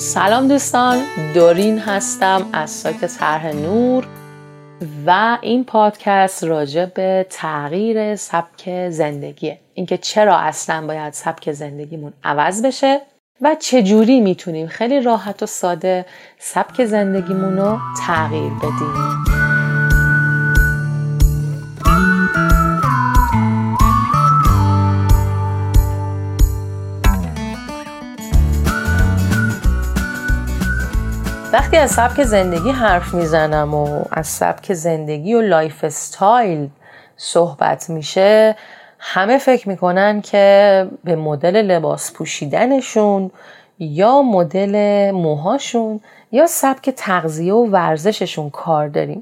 سلام دوستان، دورین هستم از سایت طرح نور و این پادکست راجع به تغییر سبک زندگیه. اینکه چرا اصلا باید سبک زندگیمون عوض بشه و چجوری میتونیم خیلی راحت و ساده سبک زندگیمون رو تغییر بدیم. وقتی از سبک زندگی حرف میزنم و از سبک زندگی و لایف استایل صحبت میشه، همه فکر میکنن که به مدل لباس پوشیدنشون یا مدل موهاشون یا سبک تغذیه و ورزششون کار داریم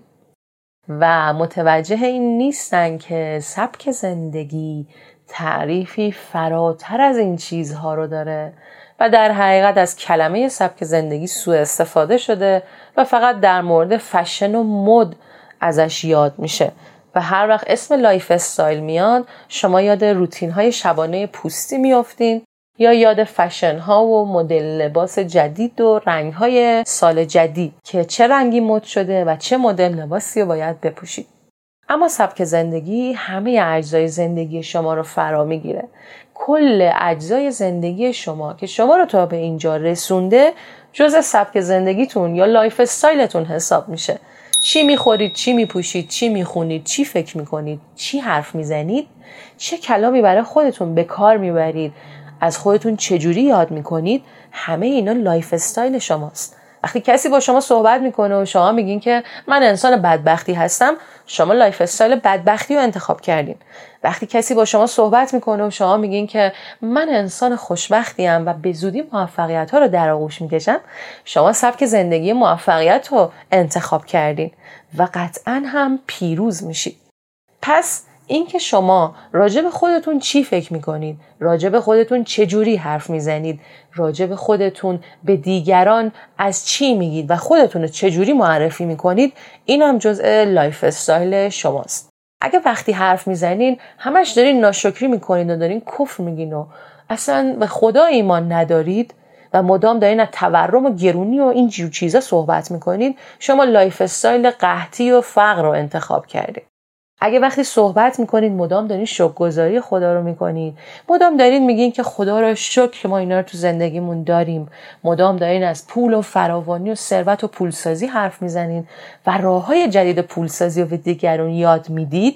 و متوجه این نیستن که سبک زندگی تعریفی فراتر از این چیزها رو داره و در حقیقت از کلمه سبک زندگی سوء استفاده شده و فقط در مورد فشن و مد ازش یاد میشه و هر وقت اسم لایف استایل میاد شما یاد روتین های شبانه پوستی میافتین یا یاد فشن ها و مدل لباس جدید و رنگ های سال جدید که چه رنگی مد شده و چه مدل لباسی رو باید بپوشید. اما سبک زندگی همه اجزای زندگی شما رو فرا میگیره. کل اجزای زندگی شما که شما رو تا به اینجا رسونده جزء سبک زندگیتون یا لایف استایلتون حساب میشه. چی میخورید، چی میپوشید، چی میخونید، چی فکر میکنید، چی حرف میزنید، چه کلامی برای خودتون به کار میبرید، از خودتون چجوری یاد میکنید، همه اینا لایف استایل شماست. وقتی کسی با شما صحبت میکنه و شما میگین که من انسان بدبختی هستم، شما لایف استایل بدبختی رو انتخاب کردین. وقتی کسی با شما صحبت میکنه و شما میگین که من انسان خوشبختی ام و به زودی موفقیت ها رو در آغوش میکشم، شما سبک زندگی موفقیت رو انتخاب کردین و قطعا هم پیروز میشید. پس اینکه شما راجع به خودتون چی فکر میکنید، راجع به خودتون چجوری حرف میزنید، راجع به خودتون به دیگران از چی میگید و خودتون رو چجوری معرفی میکنید، این هم جزء لایف استایل شماست. اگه وقتی حرف میزنین همش دارین ناشکری میکنید و دارین کفر میگین و اصلا به خدا ایمان ندارید و مدام دارین از تورم و گرونی و این جور چیزا صحبت میکنید، شما لایف استایل قحطی و فقر رو انتخاب کردید. اگه وقتی صحبت میکنید مدام دارین شکرگزاری خدا رو میکنید، مدام دارین میگین که خدا رو شکر که ما اینا رو تو زندگیمون داریم، مدام دارین از پول و فراوانی و ثروت و پولسازی حرف میزنین و راههای جدید پولسازی رو به دیگران یاد میدید،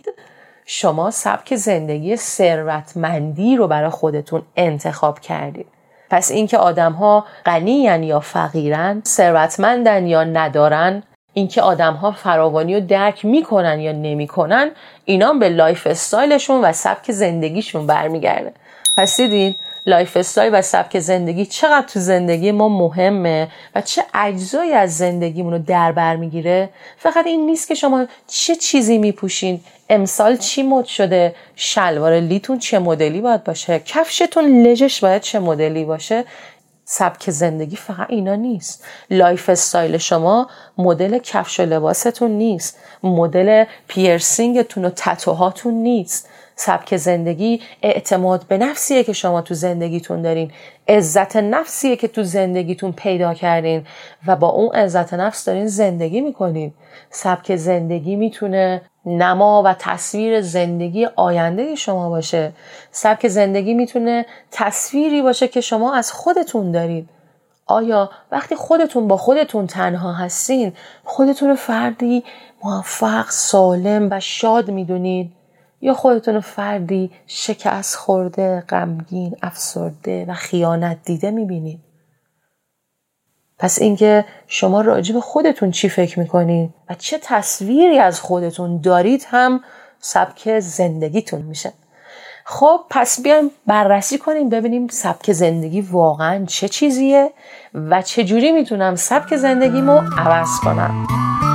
شما سبک زندگی ثروتمندی رو برای خودتون انتخاب کردید. پس اینکه آدم‌ها غنی‌ان یا فقیرن، ثروتمندن یا ندارن، اینکه آدم‌ها فراوانی رو درک میکنن یا نمیکنن، اینا به لایف استایلشون و سبک زندگیشون برمیگرده. پس دیدین لایف استایل و سبک زندگی چقدر تو زندگی ما مهمه و چه اجزایی از زندگیمون رو در بر میگیره. فقط این نیست که شما چه چیزی میپوشین، امسال چی مد شده، شلوار لیتون چه مدلی باید باشه، کفشتون لژش باید چه مدلی باشه. سبک زندگی فقط اینا نیست. لایف استایل شما مدل کفش و لباستون نیست، مدل پیرسینگتون و تتوهاتون نیست. سبک زندگی اعتماد به نفسیه که شما تو زندگیتون دارین، عزت نفسیه که تو زندگیتون پیدا کردین و با اون عزت نفس دارین زندگی میکنین. سبک زندگی میتونه نما و تصویر زندگی آینده شما باشه. سبک زندگی میتونه تصویری باشه که شما از خودتون دارید. آیا وقتی خودتون با خودتون تنها هستین، خودتون رو فردی موفق، سالم و شاد میدونید؟ یا خودتون رو فردی شکست خورده، غمگین، افسرده و خیانت دیده میبینید؟ پس اینکه شما راجع به خودتون چی فکر میکنید و چه تصویری از خودتون دارید هم سبک زندگیتون میشه. خب پس بیایم بررسی کنیم ببینیم سبک زندگی واقعا چه چیزیه و چجوری میتونم سبک زندگیمو عوض کنم.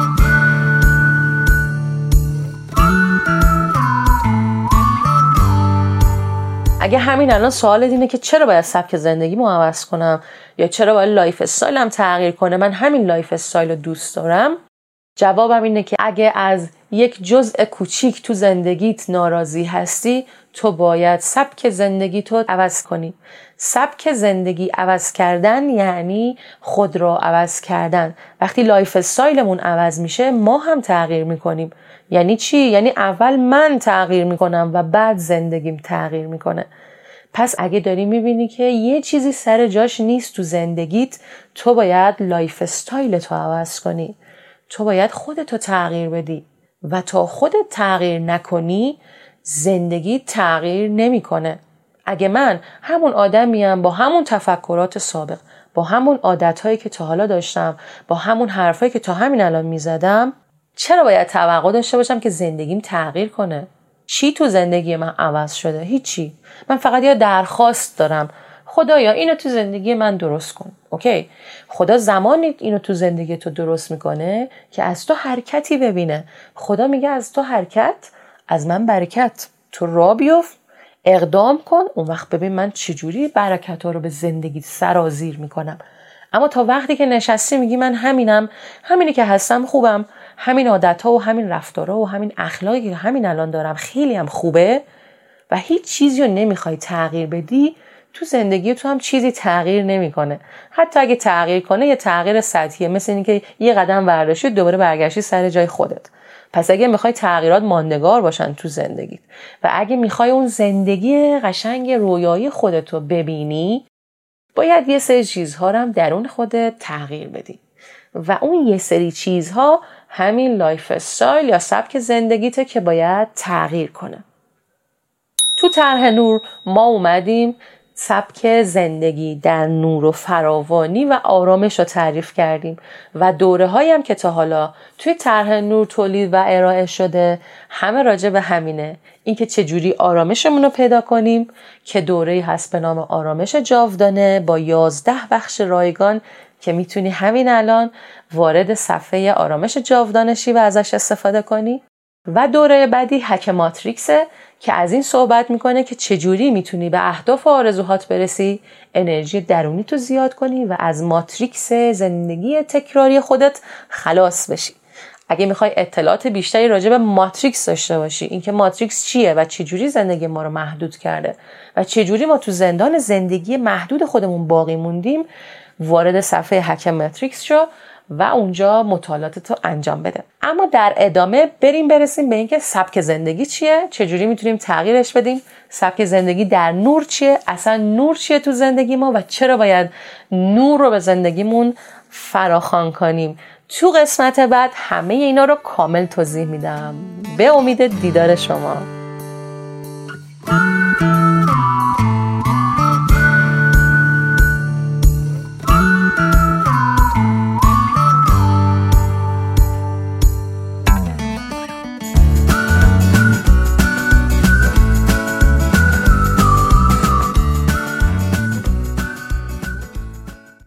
اگه همین الان سوالت اینه که چرا باید سبک زندگیمو عوض کنم یا چرا باید لایف استایلم تغییر کنه، من همین لایف استایل رو دوست دارم، جوابم اینه که اگه از یک جزء کوچیک تو زندگیت ناراضی هستی، تو باید سبک زندگی تو عوض کنی. سبک زندگی عوض کردن یعنی خود را عوض کردن. وقتی لایف استایلمون عوض میشه ما هم تغییر میکنیم. یعنی چی؟ یعنی اول من تغییر میکنم و بعد زندگیم تغییر میکنه. پس اگه داری میبینی که یه چیزی سر جاش نیست تو زندگیت، تو باید لایف استایل تو عوض کنی. تو باید خودتو تغییر بدی و تا خودت تغییر نکنی زندگی تغییر نمیکنه. اگه من همون آدمیم با همون تفکرات سابق، با همون عادتهایی که تا حالا داشتم، با همون حرفایی که تا همین الان میزدم، چرا باید توقع داشته باشم که زندگیم تغییر کنه؟ چی تو زندگی من عوض شده؟ هیچی. من فقط یه درخواست دارم، خدایا اینو تو زندگی من درست کن. اوکی، خدا زمانی اینو تو زندگی تو درست میکنه که از تو حرکتی ببینه. خدا میگه از تو حرکت، از من برکت. تو راه بیفت، اقدام کن، اون وقت ببین من چجوری برکت ها رو به زندگی سرازیر میکنم. اما تا وقتی که نشستی میگی من همینی که هستم خوبم، همین عادت ها و همین رفتارها و همین اخلاقی که همین الان دارم خیلی هم خوبه و هیچ چیزی رو نمیخوای تغییر بدی، تو زندگی تو هم چیزی تغییر نمیکنه. حتی اگه تغییر کنه یه تغییر سطحیه، مثل اینکه یه قدم برداشتی دوباره برگشتی سر جای خودت. پس اگه میخوای تغییرات ماندگار باشن تو زندگیت و اگه میخوای اون زندگی قشنگ رویایی خودتو ببینی، باید یه سری چیزها رو هم درون خودت تغییر بدی و اون یه سری چیزها همین لایف استایل یا سبک زندگیته که باید تغییر کنه. تو طرح نور ما اومدیم سبک زندگی در نور و فراوانی و آرامش رو تعریف کردیم و دوره هایی هم که تا حالا توی طرح نور تولید و ارائه شده همه راجع به همینه، اینکه چجوری آرامشمون رو پیدا کنیم، که دوره‌ای هست به نام آرامش جاودانه با 11 بخش رایگان که میتونی همین الان وارد صفحه آرامش جاودانشی و ازش استفاده کنی. و دوره بعدی هک ماتریکسه که از این صحبت میکنه که چجوری میتونی به اهداف و آرزوهات برسی، انرژی درونی تو زیاد کنی و از ماتریکس زندگی تکراری خودت خلاص بشی. اگه میخوای اطلاعات بیشتری راجع به ماتریکس داشته باشی، اینکه ماتریکس چیه و چجوری زندگی ما رو محدود کرده و چجوری ما تو زندان زندگی محدود خودمون باقی موندیم، وارد صفحه هک ماتریکس شو و اونجا مطالعاتتو انجام بده. اما در ادامه برسیم به اینکه سبک زندگی چیه، چجوری میتونیم تغییرش بدیم، سبک زندگی در نور چیه، اصلا نور چیه تو زندگی ما و چرا باید نور رو به زندگیمون فراخوان کنیم. تو قسمت بعد همه اینا رو کامل توضیح میدم. به امید دیدار شما.